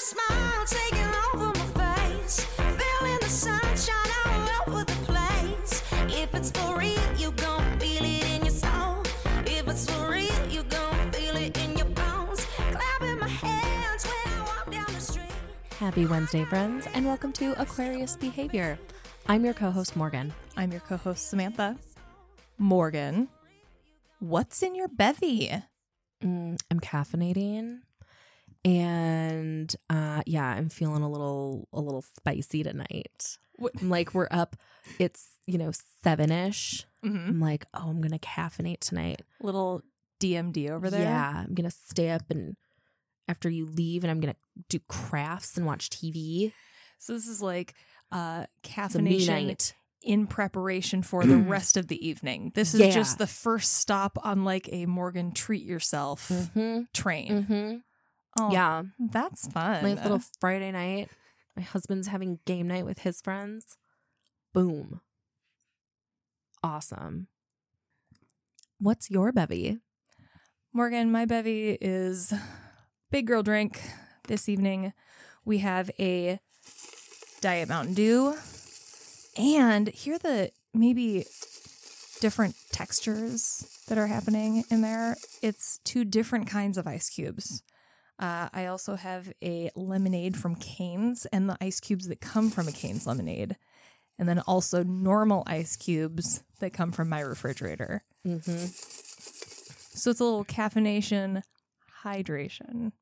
smile taking over my face. Feeling the sunshine all over the place. If it's for real, you gon' feel it in your soul. If it's for real, you gon' feel it in your bones. Clapping my hands when I walk down the street. Happy Wednesday, friends, and welcome to Aquarius Behavior. I'm your co-host, Morgan. I'm your co-host, Samantha. Morgan, what's in your bevy? I'm caffeinating, and I'm feeling a little spicy tonight. I'm like, we're up. It's 7-ish. Mm-hmm. I'm like, oh, I'm gonna caffeinate tonight. Little DMD over there. Yeah, I'm gonna stay up and after you leave, and I'm gonna do crafts and watch TV. So this is like It's a me caffeination night. in preparation for the rest of the evening. This is Yeah. just the first stop on like a Morgan treat yourself train. Mm-hmm. Oh, Yeah, that's fun. nice little Friday night. My husband's having game night with his friends. Boom. Awesome. What's your bevy? Morgan, my bevy is big girl drink. This evening we have a Diet Mountain Dew. And here are the maybe different textures that are happening in there. It's 2 different kinds of ice cubes. I also have a lemonade from Cane's and the ice cubes that come from a Cane's lemonade. And then also normal ice cubes that come from my refrigerator. Mm-hmm. So it's a little caffeination, hydration.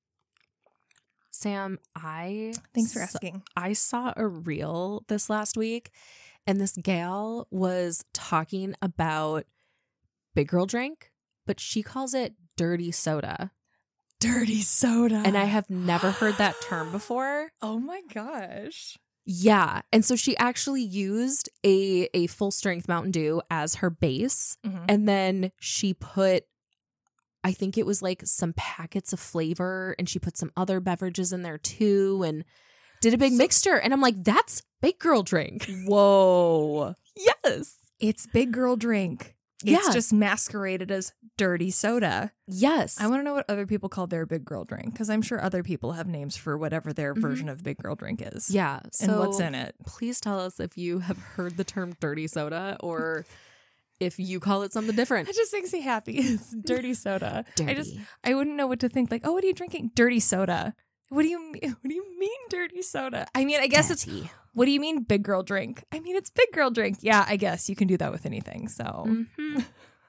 Sam, Thanks for asking. I saw a reel this last week, and this gal was talking about big girl drink, but she calls it dirty soda. Dirty soda. And I have never heard that term before. Oh my gosh. Yeah. And so she actually used a full strength Mountain Dew as her base. Mm-hmm. And then she put, I think it was like some packets of flavor, and she put some other beverages in there too and did a big mixture. And I'm like, that's big girl drink. Whoa. Yes. It's big girl drink. It's Yeah. just masqueraded as dirty soda. Yes. I want to know what other people call their big girl drink, because I'm sure other people have names for whatever their version of big girl drink is. Yeah. So And what's in it? Please tell us if you have heard the term dirty soda or if you call it something different. That just makes me happy. It's dirty soda. Dirty. I wouldn't know what to think. Like, oh, what are you drinking? Dirty soda. What do you mean? What do you mean dirty soda? I mean, I guess it's, Dirty. what do you mean big girl drink? I mean, it's big girl drink. Yeah, I guess you can do that with anything. So, Mhm.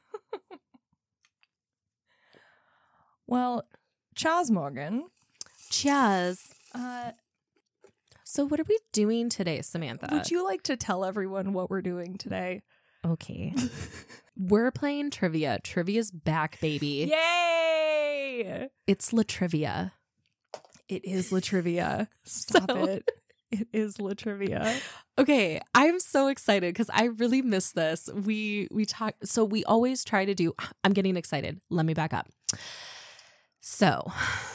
well, Charles Morgan. Cheers. Uh, So what are we doing today, Samantha? would you like to tell everyone what we're doing today? Okay. We're playing trivia. Trivia's back, baby. Yay! It's La Trivia. It is La Trivia. Stop So- it. It is La Trivia. Okay, I'm so excited because I really miss this. We talk, so we always try to do. I'm getting excited. Let me back up. So,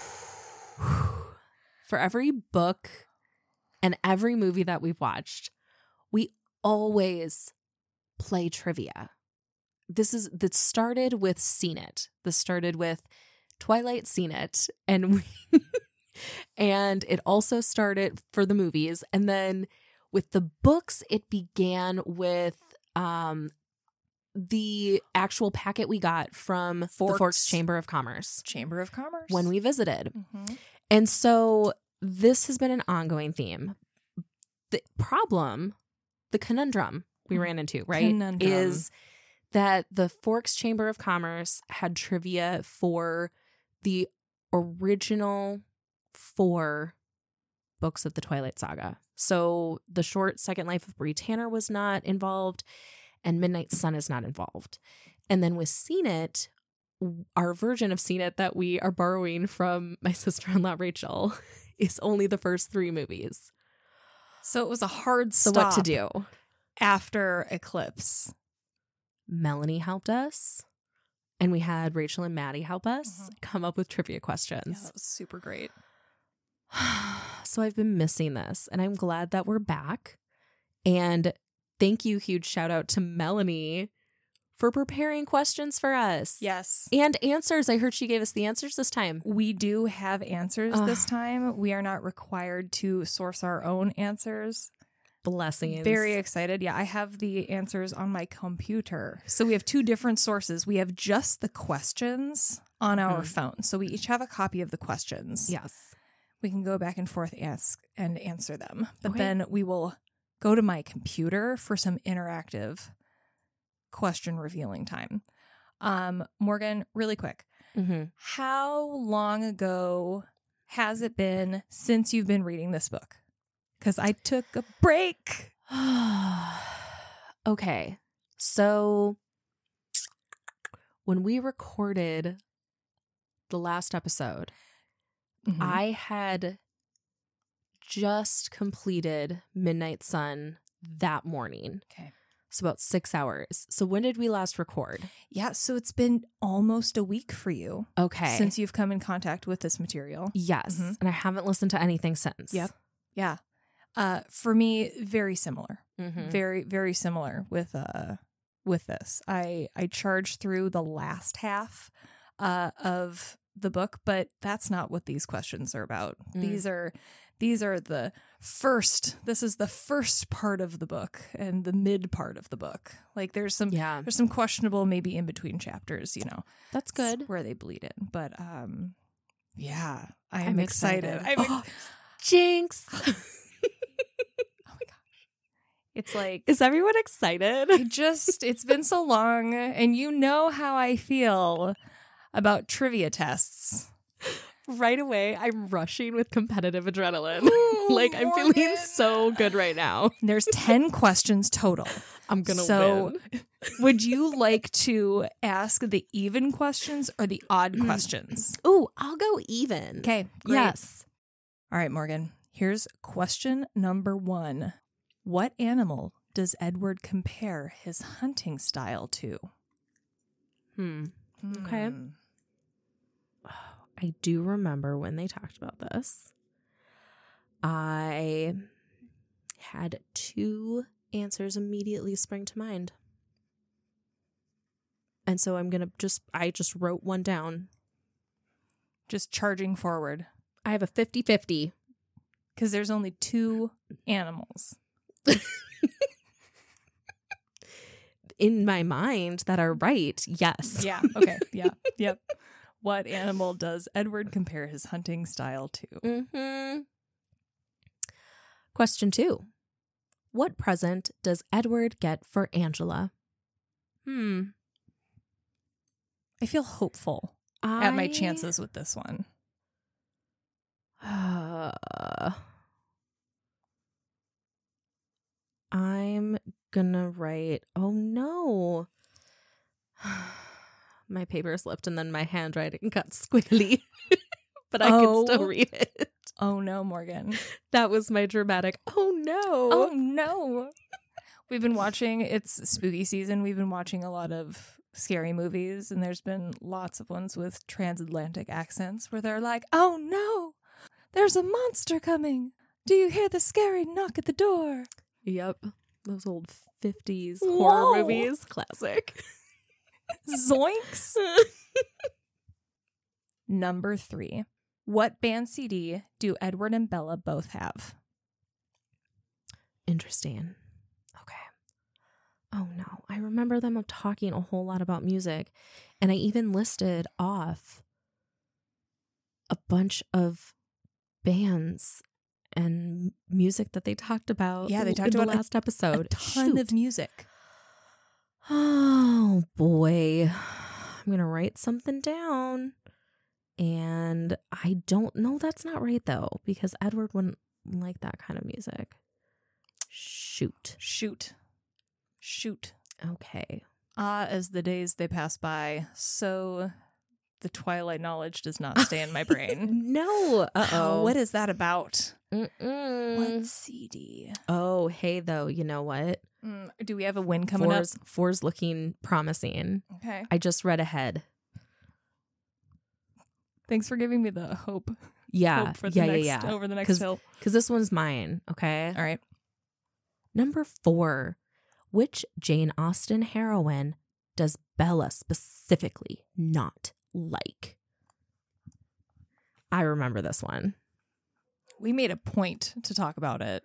for every book and every movie that we've watched, we always play trivia. That started with Seen It. This started with Twilight Seen It, and and it also started for the movies, and then with the books, it began with the actual packet we got from the Forks Chamber of Commerce Chamber of Commerce. when we visited. Mhm. And so this has been an ongoing theme. The problem, the conundrum we ran into, right, Conundrum. is that the Forks Chamber of Commerce had trivia for the original 4 books of the Twilight Saga. So the short Second Life of Bree Tanner was not involved, and Midnight Sun is not involved. And then with Seen It, our version of Seen It that we are borrowing from my sister-in-law Rachel is only the first 3 movies. So it was a hard So stop what to do? after Eclipse. Melanie helped us, and we had Rachel and Maddie help us come up with trivia Yeah, questions. that was super great. So I've been missing this, and I'm glad that we're back. And thank you, huge shout out to Melanie for preparing questions for us. Yes. And answers. I heard she gave us the answers this time. We do have answers this time. We are not required to source our own answers. Blessings. Very excited. Yeah, I have the answers on my computer. So we have two different sources. We have just the questions on our phone. So we each have a copy of the questions. Yes. We can go back and forth and answer them. But Okay. then we will go to my computer for some interactive question revealing time. Morgan, really quick. Mm-hmm. How long ago has it been since you've been reading this book? Because I took a break. Okay. So when we recorded the last episode, Mhm. I had just completed Midnight Sun that morning. Okay. So about 6 hours. So when did we last record? Yeah, so it's been almost a week for you Okay. since you've come in contact with this material. Yes. Mhm. And I haven't listened to anything since. Yep. Yeah. For me, very similar. Mhm. Very, very similar with this. I charged through the last half of the book, but that's not what these questions are about. Mm. These are the first. This is the first part of the book and the mid part of the book. Like there's some Yeah. there's some questionable maybe in between chapters, That's good. where they bleed in. But yeah, I'm I'm excited. excited. Jinx. It's like Is everyone excited? it's been so long, and you know how I feel about trivia tests. Right away, I'm rushing with competitive adrenaline. Ooh, Like, I'm feeling Morgan. so good right now. There's 10 questions total. I'm going to So, win. Would you like to ask the even questions or the odd Mm. questions? Ooh, I'll go even. Okay, great. Yes. All right, Morgan. Here's question number 1. What animal does Edward compare his hunting style to? Okay. I do remember when they talked about this. I had 2 answers immediately spring to mind. And so I just wrote one down. Just charging forward. I have a 50-50. Because there's only 2 animals. In my mind that are right. Yes. Yeah. Okay. Yeah. Yep. What animal does Edward compare his hunting style to? Mm-hmm. Question 2. What present does Edward get for Angela? I feel hopeful at my chances with this one. I'm gonna write, oh no. My paper slipped and then my handwriting got squiggly. But I can still read it. Oh no, Morgan. That was my dramatic, oh no. Oh no. We've been watching, it's spooky season. We've been watching a lot of scary movies, and there's been lots of ones with transatlantic accents where they're like, oh no, there's a monster coming. Do you hear the scary knock at the door? Yep. Those old 50s Whoa. horror movies. Classic. Zoinks. Number 3. What band CD do Edward and Bella both have? Interesting. Okay. Oh no. I remember them talking a whole lot about music. And I even listed off a bunch of bands and music that they talked about. Yeah, they talked in about the last episode. A ton of music. Oh boy. I'm going to write something down. And I don't know. That's not right though, because Edward wouldn't like that kind of music. Shoot. Okay. As the days they pass by, so the Twilight knowledge does not stay in my brain. No. Uh-oh. What is that about? Mm-mm. What CD? Oh, hey, though, you know what? Do we have a win coming up? Four's looking promising. Okay. I just read ahead. Thanks for giving me the hope. Yeah. Hope for the yeah. over the next hill. Because this one's mine, okay? All right. Number 4. Which Jane Austen heroine does Bella specifically not like? I remember this one. We made a point to talk about it.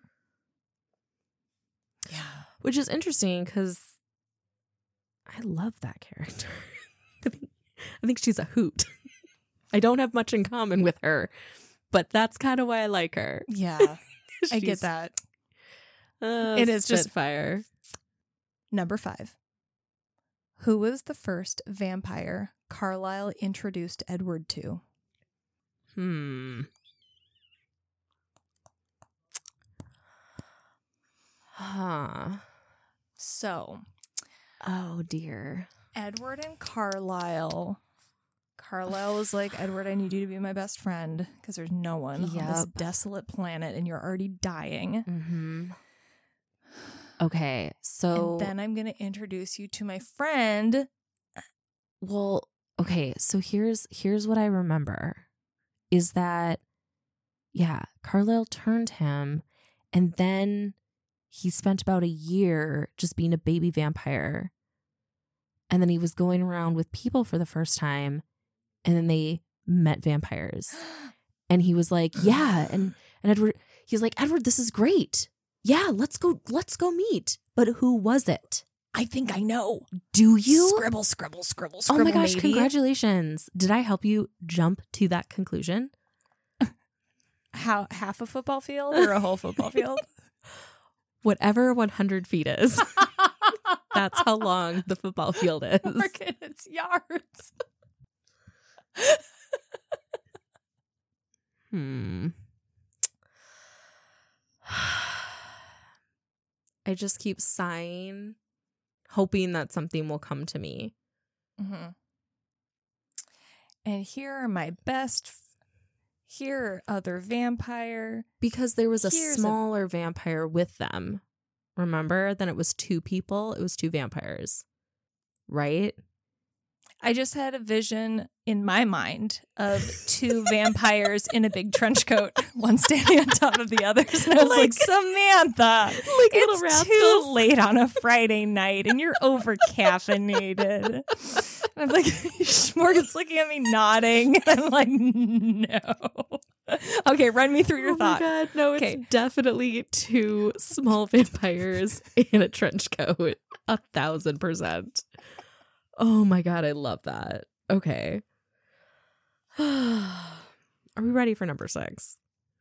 Yeah. Which is interesting because I love that character. I think she's a hoot. I don't have much in common with her, but that's kind of why I like her. Yeah. I get that. It is just fire. Number 5. Who was the first vampire Carlisle introduced Edward to? So, oh dear. Edward and Carlisle. Carlisle was like, Edward, I need you to be my best friend because there's no one on this desolate planet and you're already dying. Mm-hmm. Okay, so... And then I'm going to introduce you to my friend. Well, okay, so here's what I remember. Is that, yeah, Carlisle turned him, and then he spent about a year just being a baby vampire. And then he was going around with people for the first time, and then they met vampires. And he was like, yeah, and Edward, he's like, Edward, this is great. Yeah, let's go meet. But who was it? I think I know. Do you? Scribble, scribble, scribble, Oh scribble. my gosh, maybe. congratulations. Did I help you jump to that conclusion? How, half a football field or a whole football field? Whatever 100 feet is. That's how long the football field is. Morgan, it's yards. I just keep sighing, hoping that something will come to me. Mm-hmm. And here are my best. Here, other vampire. Because there was a Here's smaller vampire with them. Remember? Then it was 2 people. It was 2 vampires. Right? I just had a vision in my mind of 2 vampires in a big trench coat, one standing on top of the others. And I was like Samantha, like little it's rascals. too late on a Friday night and you're over caffeinated. I'm like, Morgan's looking at me nodding. I'm like, no. Okay, run me through your thought. Oh my God, no, it's definitely 2 small vampires in a trench coat. 1,000%. Oh my God, I love that. Okay. Are we ready for number 6?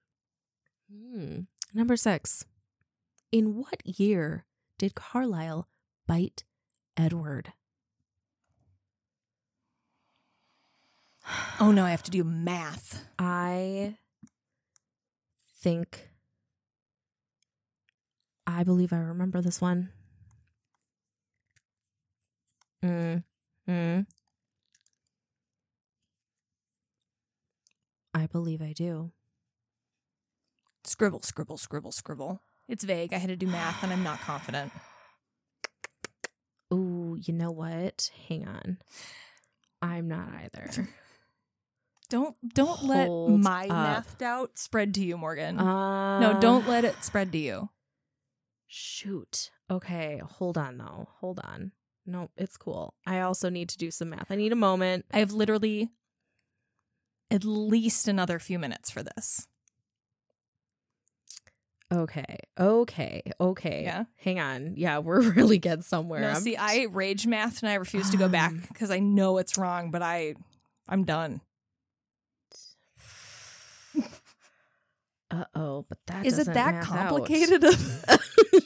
Number 6. In what year did Carlisle bite Edward? Oh no, I have to do math. I believe I remember this one. I believe I do. Scribble, scribble, scribble, scribble. It's vague. I had to do math and I'm not confident. Ooh, you know what? Hang on. I'm not either. Don't let Hold my up. math doubt spread to you, Morgan. No, don't let it spread to you. Shoot. Okay, hold on though. Hold on. No, it's cool. I also need to do some math. I need a moment. I have literally at least another few minutes for this. Okay. Yeah. Hang on. Yeah, we're really getting somewhere. No, see, I rage math and I refuse to go back because I know it's wrong, but I'm done. Uh-oh, but that Is it doesn't that math complicated? out.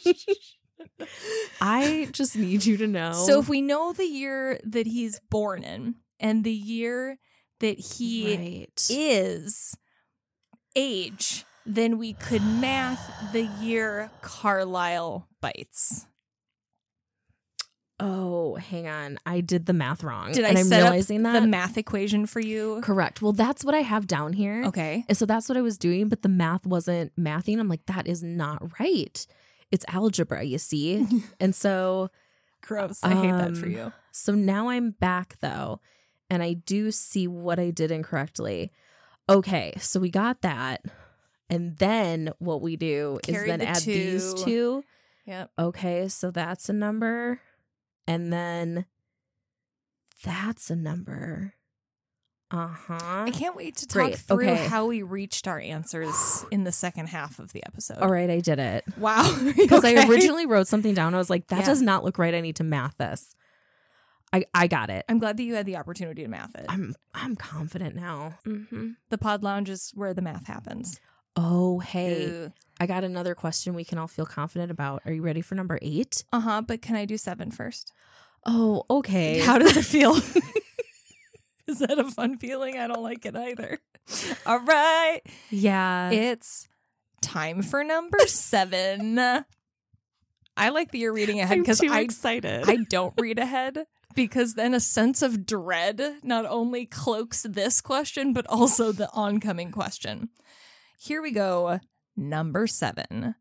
I just need you to know. So if we know the year that he's born in and the year that he is age, then we could math the year Carlisle bites. Oh, hang on. I did the math wrong. Did and I I'm set realizing up that? the math equation for you? Correct. Well, that's what I have down here. Okay. And so that's what I was doing, but the math wasn't mathing. I'm like, that is not right. It's algebra, you see? And so... Gross. I hate that for you. So now I'm back, though, and I do see what I did incorrectly. Okay, so we got that. And then what we do is Carry then the add these 2. Yep. Okay, so that's a number. And then That's a number. I can't wait to talk Great. through Okay. how we reached our answers in the second half of the episode. All right, I did it. Wow. Because I Okay. originally wrote something down. I was like, that Yeah. does not look right. I need to math this. I got it. I'm glad that you had the opportunity to math it. I'm confident now. Mm-hmm. The pod lounge is where the math happens. Oh, hey. Ugh. I got another question we can all feel confident about. Are you ready for number 8? But can I do 7 first? Oh, okay. How does it feel? Is that a fun feeling? I don't like it either. All right. Yeah. It's time for number 7. I like that you're reading ahead because I excited. don't read ahead because then a sense of dread not only cloaks this question, but also the oncoming question. Here we go. Number 7.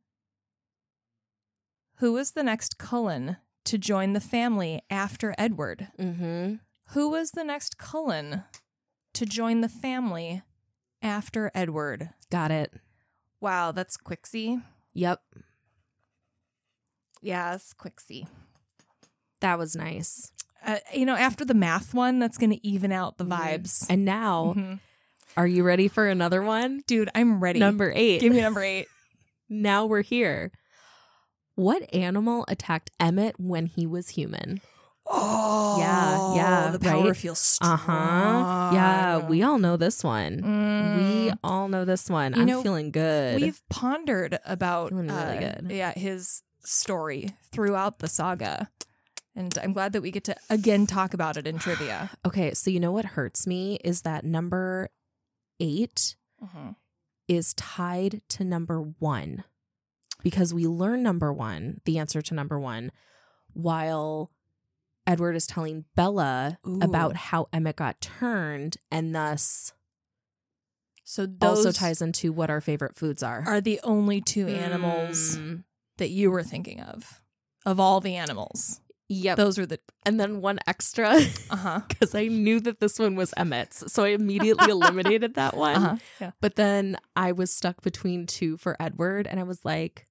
Who was the next Cullen to join the family after Edward? Mm-hmm. Who was the next Cullen to join the family after Edward? Got it. Wow, that's Quixie. Yep. Yes, Quixie. That was nice. After the math one, that's going to even out the vibes. And now, Mhm. are you ready for another one? Dude, I'm ready. Number 8. Give me number 8. Now we're here. What animal attacked Emmett when he was human? Oh, Yeah, The power right? feels strong. Yeah, we all know this one. Mm. We all know this one. You I'm know, feeling good. We've pondered about Feeling really good. his story throughout the saga. And I'm glad that we get to again talk about it in trivia. Okay, so you know what hurts me is that number 8 is tied to number 1 because we learn number 1, the answer to number 1, while Edward is telling Bella about how Emmett got turned, and thus So those also ties into what our favorite foods are. are the only 2 animals that you were thinking of all the animals. Yep. Those are the And then one extra because I knew that this one was Emmett's. So I immediately eliminated that one. Yeah. But then I was stuck between 2 for Edward, and I was like,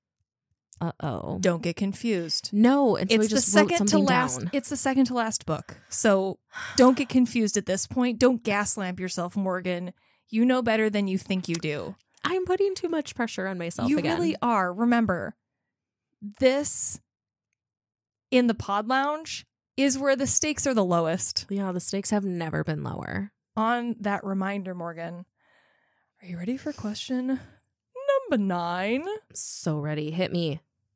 uh-oh. Don't get confused. No. And so I It's the just wrote second to something last. down. It's the second to last book. So don't get confused at this point. Don't gaslamp yourself, Morgan. You know better than you think you do. I'm putting too much pressure on myself You again. really are. Remember, this in the pod lounge is where the stakes are the lowest. Yeah, the stakes have never been lower. On that reminder, Morgan, are you ready for question number 9? So ready. Hit me.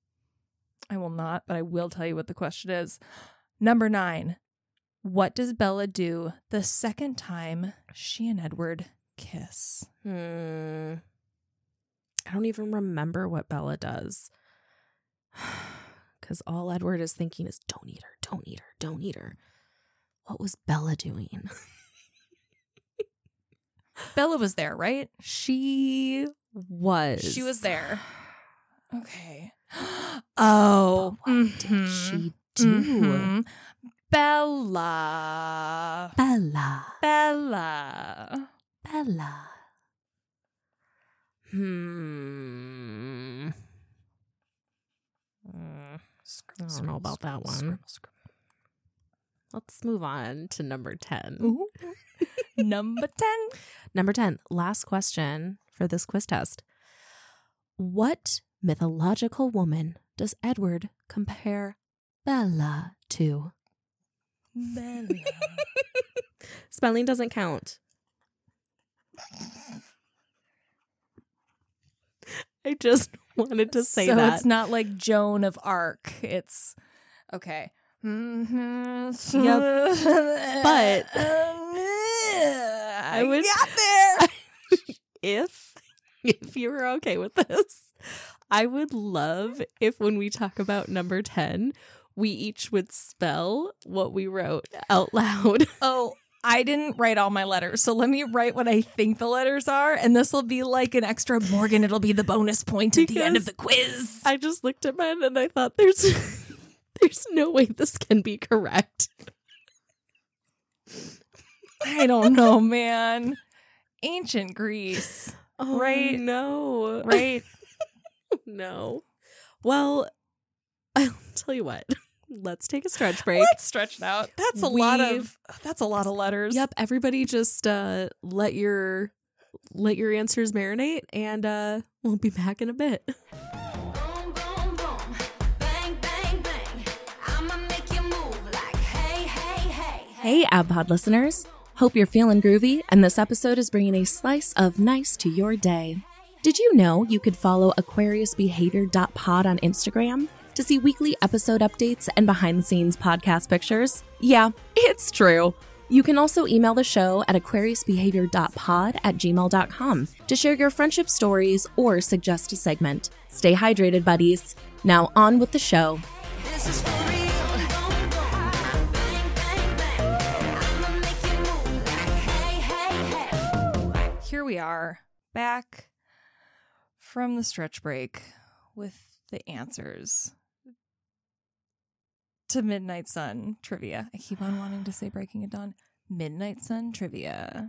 I will not, but I will tell you what the question is. Number 9. What does Bella do the second time she and Edward kiss? I don't even remember what Bella does. Because all Edward is thinking is, don't eat her, don't eat her, don't eat her. What was Bella doing? Bella was there, right? She was. She was there. Okay. Oh. What did she do? Mhm. Bella. Bella. Bella. Bella. I don't know about that one. Let's move on to number 10. Ooh. Number 10. Number 10, last question for this quiz test. What mythological woman does Edward compare Bella to? Bella. Spelling doesn't count. I just wanted to say so that. it's not like Joan of Arc. It's okay. Yep. But I would got there. if you were okay with this, I would love if when we talk about number 10, we each would spell what we wrote out loud. Oh, I didn't write all my letters, so let me write what I think the letters are, and this will be like an extra Morgan. It'll be the bonus point at the end of the quiz. I just looked at mine and I thought there's no way this can be correct. I don't know, man. Ancient Greece. Oh, Right. No. Right? No. Well, I'll tell you what. let's take a stretch break. Let's stretch it out. That's a lot of letters. Yep. Everybody just let your answers marinate, and we'll be back in a bit. Boom, boom, boom. Bang, bang, bang. I'ma make you move like hey, hey, hey. Hey, AbPod listeners. Hope you're feeling groovy, and this episode is bringing a slice of nice to your day. Did you know you could follow AquariusBehavior.pod on Instagram to see weekly episode updates and behind-the-scenes podcast pictures? Yeah, it's true. You can also email the show at aquariusbehavior.pod@gmail.com to share your friendship stories or suggest a segment. Stay hydrated, buddies. Now on with the show. This is for real. Boom, boom. Bang, bang, bang. I'ma make you move like hey, hey, hey. Here we are, back from the stretch break with the answers to Midnight Sun trivia. I keep on wanting to say Breaking of Dawn. Midnight Sun trivia.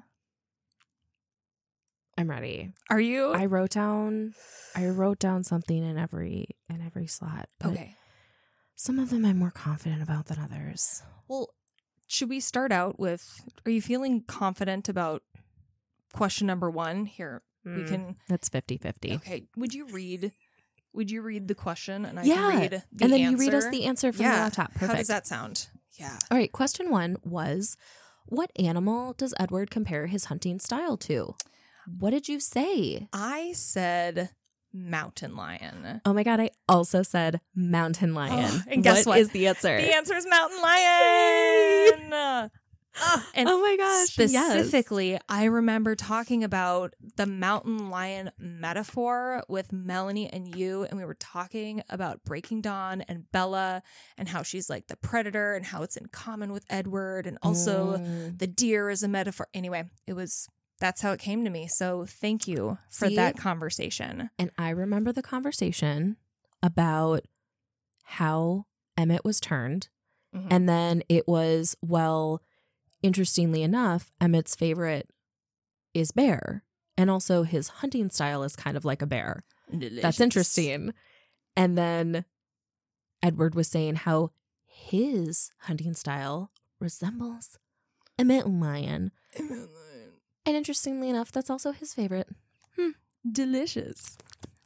I'm ready. Are you? I wrote down something in every slot. But Okay. some of them I'm more confident about than others. Well, should we start out with, are you feeling confident about question number 1? Here, we can. That's 50-50. Okay. Would you read the question and I Yeah. can read the And then answer? you read us the answer from the laptop. Perfect. How does that sound? Yeah. All right. Question 1 was, what animal does Edward compare his hunting style to? What did you say? I said mountain lion. Oh my God. I also said mountain lion. And guess what? is the answer? The answer is mountain lion. And oh my gosh. specifically, I remember talking about the mountain lion metaphor with Melanie and you, and we were talking about Breaking Dawn and Bella and how she's like the predator and how it's in common with Edward, and also the deer is a metaphor. Anyway, that's how it came to me. So thank you for See? that conversation. And I remember the conversation about how Emmett was turned. Mhm. And then it was, well, interestingly enough, Emmett's favorite is bear. And also his hunting style is kind of like a bear. Delicious. That's interesting. And then Edward was saying how his hunting style resembles a mountain lion. And interestingly enough, that's also his favorite. Delicious.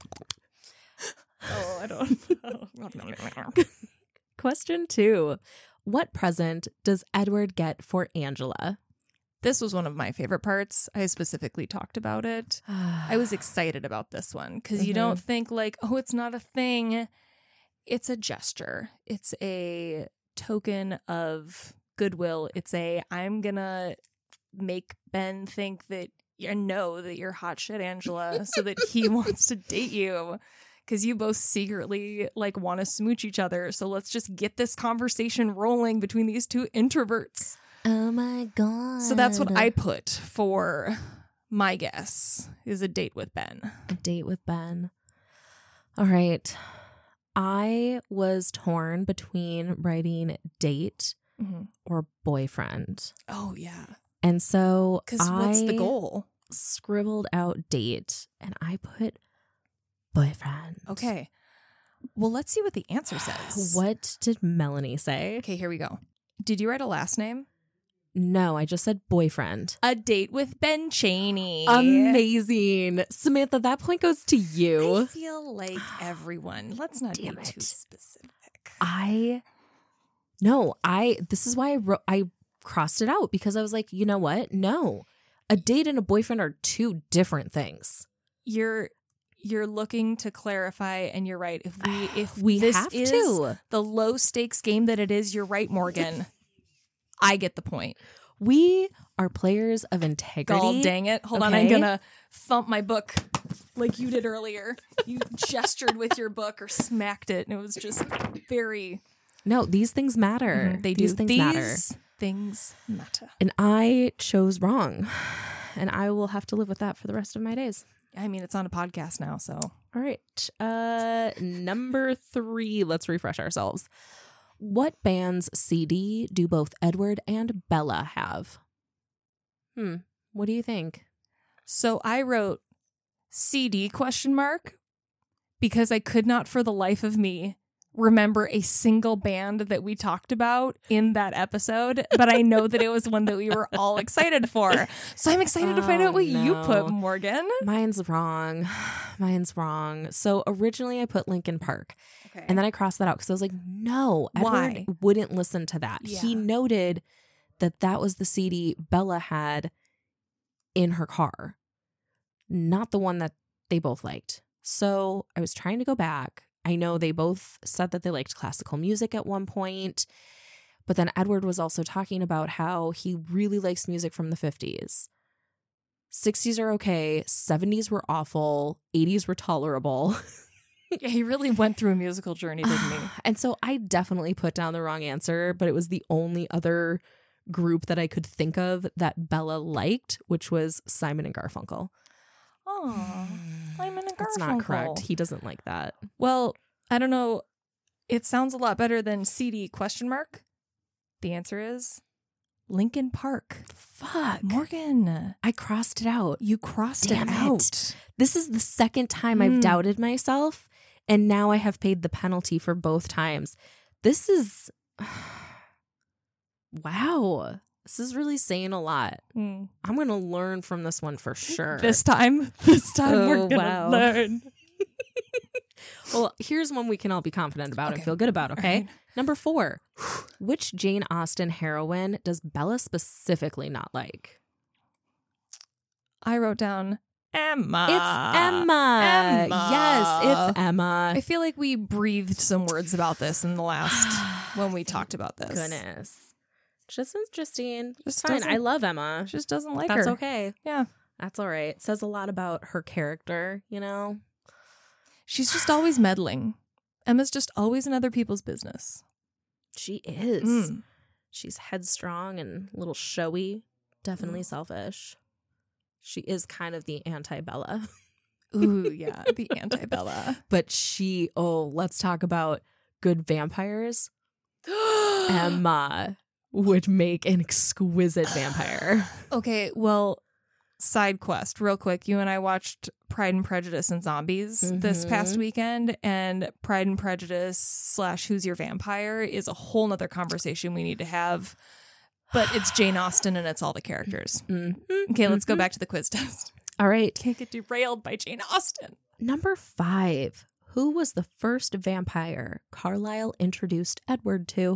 Oh, I don't. Question 2. What present does Edward get for Angela? This was one of my favorite parts. I specifically talked about it. I was excited about this one because you don't think like, oh, it's not a thing. It's a gesture. It's a token of goodwill. It's I'm going to make Ben think that you know that you're hot shit, Angela, so that he wants to date you. Because you both secretly like want to smooch each other. So let's just get this conversation rolling between these two introverts. Oh my God. So that's what I put for my guess is a date with Ben. A date with Ben. All right. I was torn between writing date or boyfriend. Oh, yeah. And so Because what's the goal? Scribbled out date and I put boyfriend. Okay. Well, let's see what the answer says. What did Melanie say? Okay, here we go. Did you write a last name? No, I just said boyfriend. A date with Ben Chaney. Amazing. Samantha, that point goes to you. I feel like everyone. Let's not Damn be it. too specific. This is why I crossed it out because I was like, you know what? No. A date and a boyfriend are two different things. You're looking to clarify, and you're right. If We this have is to. the low stakes game that it is, you're right, Morgan. I get the point. We are players of integrity. God dang it. Hold on, Okay. I'm gonna thump my book like you did earlier. You gestured with your book or smacked it, and it was just very... No, these things matter. They These do. things matter. Things matter. And I chose wrong. And I will have to live with that for the rest of my days. I mean, it's on a podcast now, so... All right. Number 3. Let's refresh ourselves. What band's CD do both Edward and Bella have? What do you think? So I wrote CD ? Because I could not for the life of me remember a single band that we talked about in that episode, but I know that it was one that we were all excited for. So I'm excited to find out what you put, Morgan. Mine's wrong. Mine's wrong. So originally I put Linkin Park. Okay. And then I crossed that out because I was like, no, Why? Edward wouldn't listen to that. Yeah. He noted that was the CD Bella had in her car, not the one that they both liked. So I was trying to go back. I know they both said that they liked classical music at one point, but then Edward was also talking about how he really likes music from the 50s. 60s are okay, 70s were awful, 80s were tolerable. Yeah, he really went through a musical journey, didn't he? And so I definitely put down the wrong answer, but it was the only other group that I could think of that Bella liked, which was Simon and Garfunkel. Oh, Simon and Garfunkel. That's not correct. He doesn't like that. Well, I don't know. It sounds a lot better than CD ? The answer is Linkin Park. Fuck. Morgan, I crossed it out. you crossed Damn it it. out. This is the second time I've doubted myself, and now I have paid the penalty for both times. This is... Wow. This is really saying a lot. I'm going to learn from this one for sure. This time Oh, we're gonna wow. learn. Well, here's one we can all be confident about and Okay. feel good about, okay? All right. Number 4. Which Jane Austen heroine does Bella specifically not like? I wrote down Emma. It's Emma. Emma. Yes, it's Emma. I feel like we breathed some words about this in the last when we talked about this. Goodness. Just interesting. It's Just fine. doesn't- I love Emma. Just doesn't like That's her. okay. Yeah. That's all right. It says a lot about her character, you know? She's just always meddling. Emma's just always in other people's business. She is. Mm. She's headstrong and a little showy. Definitely selfish. She is kind of the anti-Bella. Ooh, yeah. The anti-Bella. But let's talk about good vampires. Emma would make an exquisite vampire. Okay, well, side quest, real quick. You and I watched Pride and Prejudice and Zombies this past weekend, and Pride and Prejudice / Who's Your Vampire is a whole nother conversation we need to have. But it's Jane Austen and it's all the characters. Okay, let's go back to the quiz test. All right. Can't get derailed by Jane Austen. Number 5. Who was the first vampire Carlisle introduced Edward to?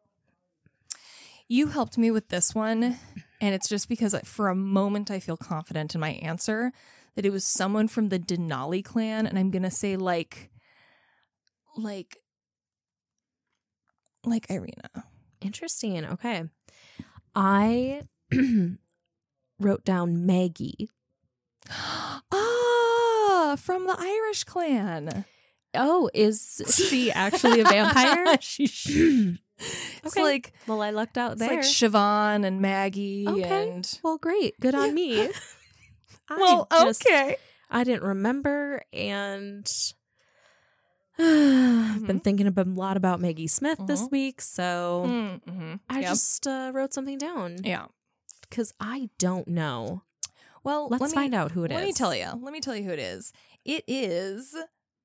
You helped me with this one, and it's just because for a moment I feel confident in my answer that it was someone from the Denali clan, and I'm gonna say like Irina. Interesting. Okay. I wrote down Maggie. Ah, from the Irish clan. Oh, is she actually a vampire? It's like well, I lucked out it's there. like Siobhan and Maggie Okay. and Well, great. Good on me. okay. I didn't remember, and I've been thinking a lot about Maggie Smith this week, so Mm-hmm. I just wrote something down yeah. because I don't know. Well, Let's find out who it is. Let me tell you who it is. It is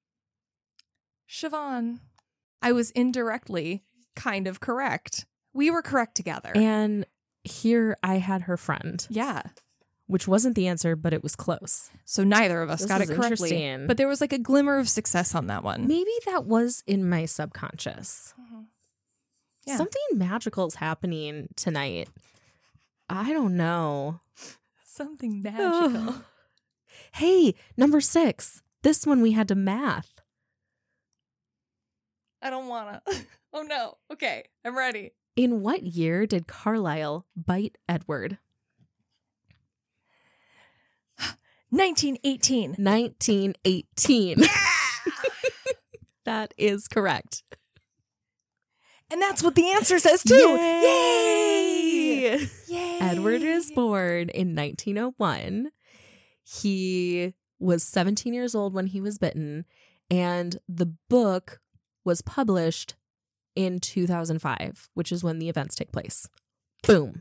Siobhan. I was indirectly kind of correct. We were correct together. And here I had her friend, yeah. which wasn't the answer, but it was close. So neither of us This got is it correctly. interesting. But there was like a glimmer of success on that one. Maybe that was in my subconscious. Yeah. Something magical is happening tonight. I don't know. Something magical. Hey, number 6. This one we had to math. I don't wanna. Oh no. Okay, I'm ready. In what year did Carlisle bite Edward? 1918. 1918. That is correct. And that's what the answer says too. Yay! Yay! Edward is born in 1901. He was 17 years old when he was bitten, and the book was published in 2005, which is when the events take place. Boom.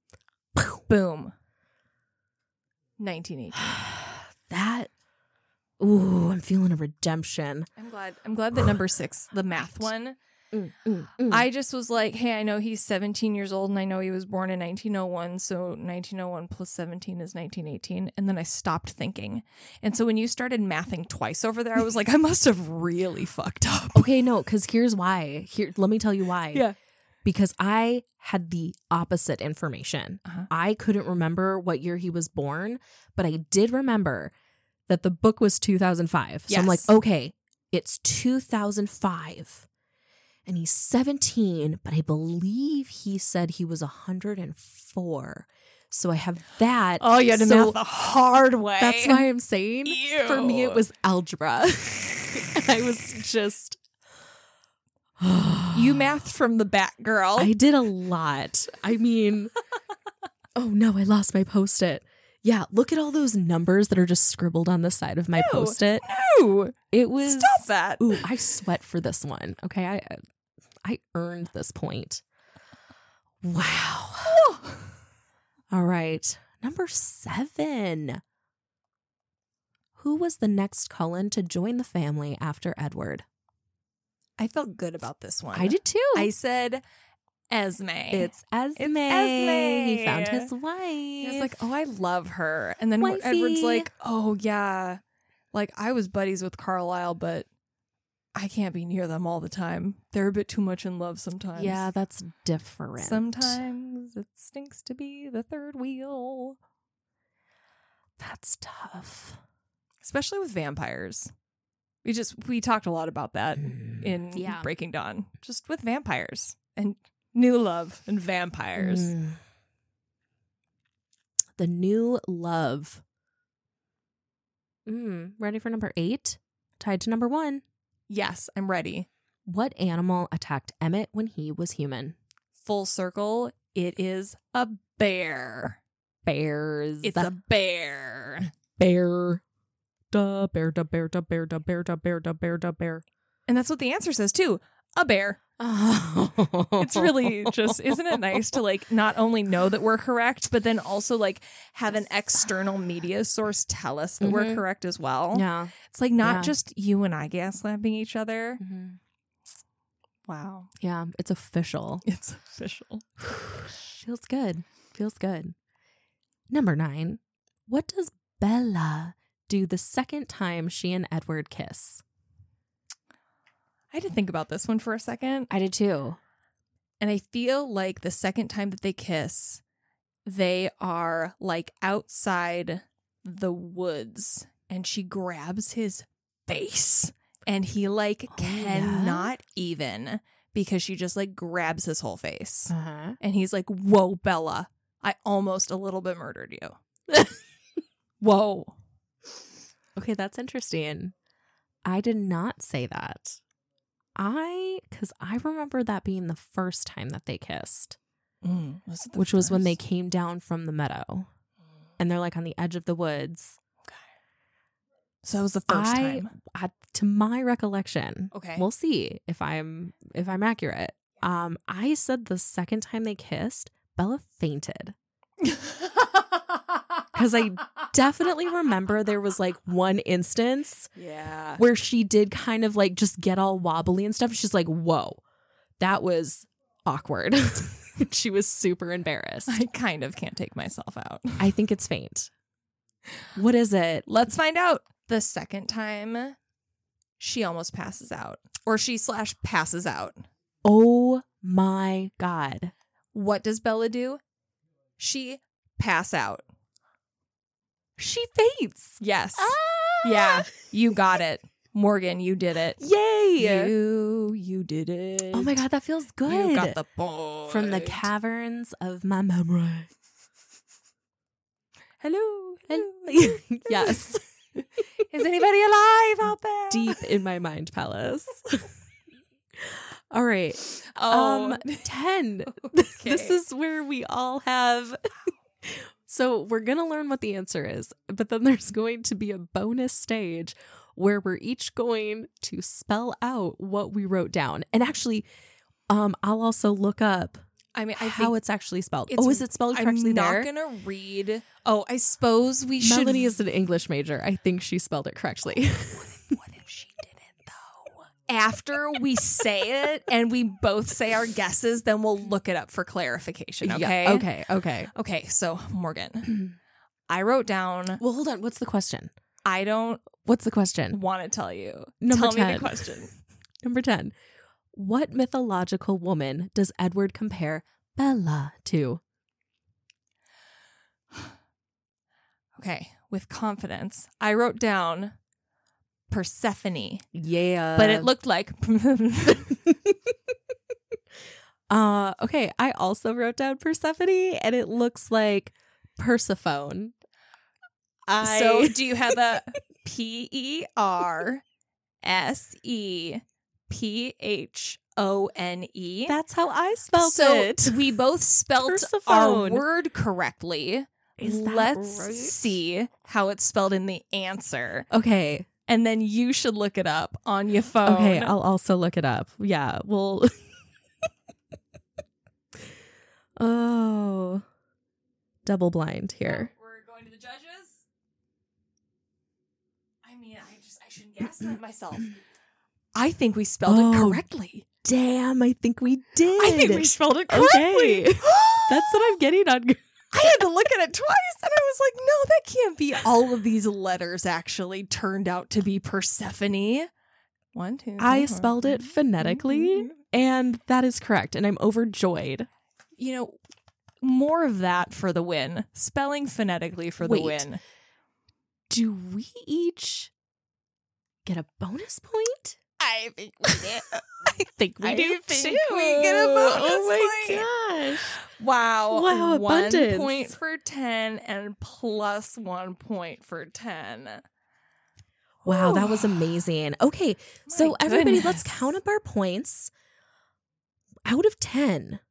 Boom. 1918. Ooh, I'm feeling a redemption. I'm glad that number 6, the math one. I just was like, hey, I know he's 17 years old and I know he was born in 1901. So 1901 plus 17 is 1918. And then I stopped thinking. And so when you started mathing twice over there, I was like, I must have really fucked up. Okay, no, because here's why. Let me tell you why. Yeah. Because I had the opposite information. I couldn't remember what year he was born, but I did remember that the book was 2005. So I'm like, Yes. okay, it's 2005. And he's 17, but I believe he said he was 104. So I have that. Oh, you had to So math the hard way. that's why I'm saying for me it Ew. was algebra. And I was just... You mathed from the back, girl. I did a lot. I mean, oh no, I lost my Post-it. Yeah, look at all those numbers that are just scribbled on the side of my No. Post-it. No. It was... Stop that. Ooh, I sweat for this one. Okay, I earned this point. Wow. All right, number 7. Who was the next Cullen to join the family after Edward? I felt good about this one. I did too. I said Esme. It's Esme. Esme. He found his wife. He was like, oh, I love her. And then Wifey. Edward's like, oh, yeah. Like, I was buddies with Carlisle, but I can't be near them all the time. They're a bit too much in love sometimes. Yeah, that's different. Sometimes it stinks to be the third wheel. That's tough. Especially with vampires. We talked a lot about that in Yeah. Breaking Dawn. Just with vampires and new love and vampires. The new love. Ready for number 8? Tied to number 1. Yes, I'm ready. What animal attacked Emmett when he was human? Full circle. It is a bear. Bears. It's a bear. bear. Da bear, da bear, da bear, da bear, da bear, da bear, da bear. And that's what the answer says too. A bear. Oh. It's really just, isn't it nice to like not only know that we're correct, but then also like have an external media source tell us that we're correct as well. Yeah. It's like not Yeah. just you and I gaslighting each other. Mhm. Wow. Yeah, it's official. It's official. Feels good. Feels good. Number 9. What does Bella do the second time she and Edward kiss? I had to think about this one for a second. I did too. And I feel like the second time that they kiss, they are like outside the woods and she grabs his face and he like cannot even because she just like grabs his whole face. Uh-huh. And he's like, whoa, Bella, I almost a little bit murdered you. Whoa. Okay, that's interesting. I did not say that. Because I remember that being the first time that they kissed, which was when they came down from the meadow and they're like on the edge of the woods. So that was the first time. To my recollection, Okay. we'll see if I'm accurate. I said the second time they kissed, Bella fainted. Because I definitely remember there was like one instance Yeah. where she did kind of like just get all wobbly and stuff. She's like, whoa, that was awkward. She was super embarrassed. I kind of can't take myself out. I think it's faint. What is it? Let's find out. The second time, she almost passes out. Or she / passes out. Oh my God. What does Bella do? She pass out. She faints. Yes. Ah! Yeah, you got it. Morgan, you did it. Yay. You did it. Oh my God, that feels good. You got the point. From the caverns of my memory. Hello. Yes. Is anybody alive out there? Deep in my mind palace. All right. Oh. 10. Okay. This is where we all have. So we're going to learn what the answer is, but then there's going to be a bonus stage where we're each going to spell out what we wrote down. And actually, I'll also look up I mean, I how think it's actually spelled. it's- Is it spelled correctly I'm not there? gonna read. Oh, I suppose we should. Melanie is an English major. I think she spelled it correctly. What if she didn't though? After we say it and we both say our guesses, then we'll look it up for clarification. Okay. Yeah, okay. Okay. So Morgan, I wrote down. Well, hold on. What's the question? I don't What's the question? want to tell you. Number tell me 10. the question. Number 10. What mythological woman does Edward compare Bella to? Okay. With confidence, I wrote down Persephone, Yeah. but it looked like. Okay, I also wrote down Persephone and it looks like Persephone. So do you have a Persephone? That's how I spelled So it. we both spelled our Persephone. word correctly. Is that Let's right? see how it's spelled in the answer. Okay. And then you should look it up on your phone. Okay, I'll also look it up. Yeah, well Oh. Double blind here. We're going to the judges. I mean, I shouldn't guess that myself. I think we spelled it Oh, correctly. Damn, I think we did. I think we spelled it correctly. Okay. That's what I'm getting on. I had to look at it twice and I was like, no, that can't be. All of these letters actually turned out to be Persephone. 1, 2, 3, I 4, spelled it 5. phonetically, and that is correct, and I'm overjoyed. You know, more of that for the win. Spelling phonetically for the Wait. win. Do we each get a bonus point? I think we did. I think we I do think too. we get a bonus Oh my point. gosh. Wow. Wow, 1 abundance. point for 10 and plus 1 point for 10. Wow, that was amazing. Okay, so My everybody, let's goodness. count up our points. Out of 10,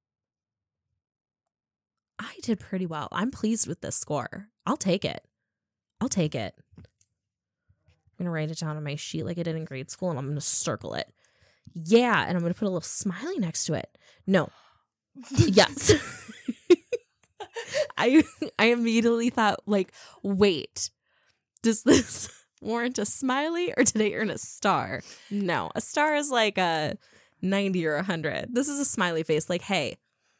I did pretty well. I'm pleased with this score. I'll take it. I'm going to write it down on my sheet like I did in grade school, and I'm going to circle it. Yeah, and I'm going to put a little smiley next to it. No. Yes. I immediately thought, like, wait, does this warrant a smiley or did I earn a star? No, a star is like a 90 or 100. This is a smiley face, like, hey.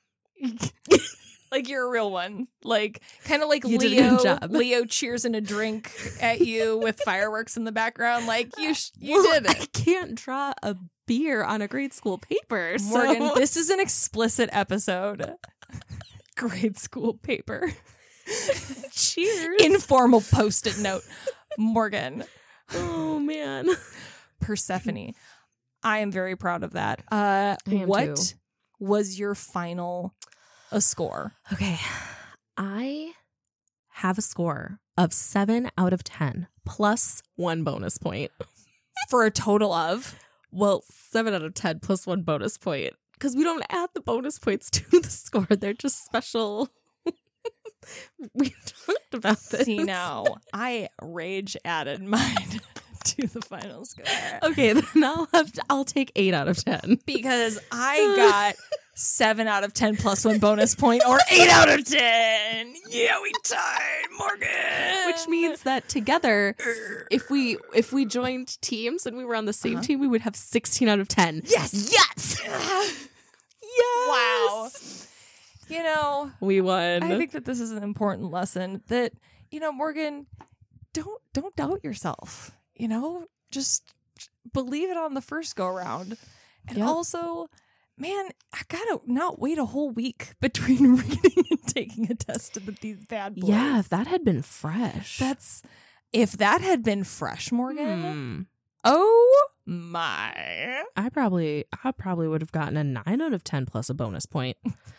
Like you're a real one. Like kind of like You did a good Leo. job. Leo cheers in a drink at you with fireworks in the background. Like you Well, did I it. can't draw a beer on a grade school paper. Morgan, So this is an explicit episode. Grade school paper. cheers. Informal post-it note. Morgan. Oh, man. Persephone. I am very proud of that. am What too. was your final score? Okay. I have a score of 7 out of 10 plus 1 bonus point. For a total of? Well, 7 out of 10 plus 1 bonus point. Because we don't add the bonus points to the score. They're just special. We talked about this. See, now I rage added mine to the final score. Okay, then I'll take 8 out of 10. Because I got 7 out of 10 plus 1 bonus point, or 8 out of 10. Yeah, we tied, Morgan. Which means that together, if we joined teams and we were on the same team, we would have 16 out of 10. Yes. Yes. Yes. Wow. You know, We won. I think that this is an important lesson that, you know, Morgan, don't doubt yourself. You know, just believe it on the first go around. And Yep. also, man, I gotta not wait a whole week between reading and taking a test of these bad boys. Yeah, if that had been fresh. If that had been fresh, Morgan. Hmm. Oh my. I probably would have gotten a 9 out of 10 plus a bonus point.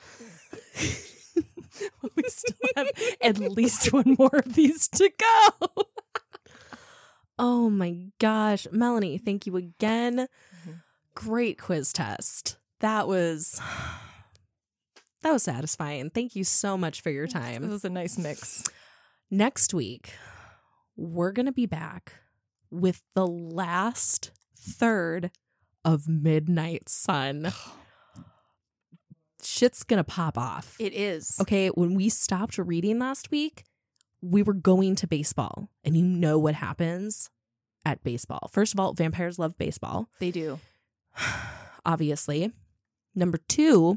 We still have at least one more of these to go. Oh my gosh. Melanie, thank you again. Great quiz test. That was satisfying. Thank you so much for your It time. was a nice mix. Next week, we're going to be back with the last third of Midnight Sun. shit's gonna pop off. It is. Okay, when we stopped reading last week, we were going to baseball. And you know what happens at baseball. First of all, vampires love baseball. They do. Obviously. Number 2,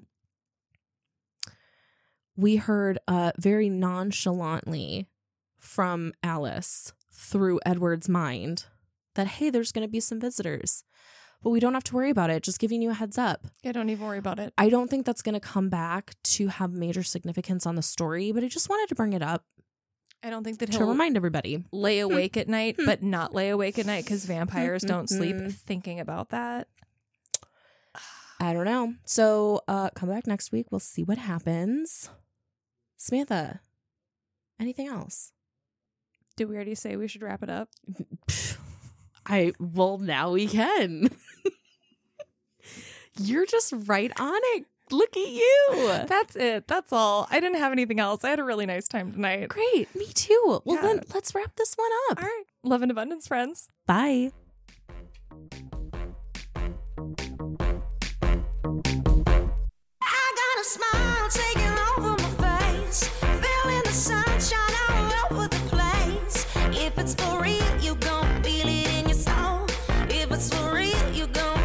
we heard very nonchalantly from Alice through Edward's mind that, hey, there's going to be some visitors. But we don't have to worry about it. Just giving you a heads up. Yeah, don't even worry about it. I don't think that's going to come back to have major significance on the story, but I just wanted to bring it up I don't think that to he'll remind everybody. lay awake at night, but not lay awake at night because vampires don't sleep thinking about that. I don't know. So come back next week. We'll see what happens. Samantha, anything else? Did we already say we should wrap it up? Well, now we can. You're just right on it. Look at you. That's it. That's all. I didn't have anything else. I had a really nice time tonight. Great. Me too. Well, Yeah. then let's wrap this one up. All right. Love and abundance, friends. Bye. I got a smile taking over my face, feeling the sunshine all over the place. If it's for real, you gon' feel it in your soul. If it's for real, you gon'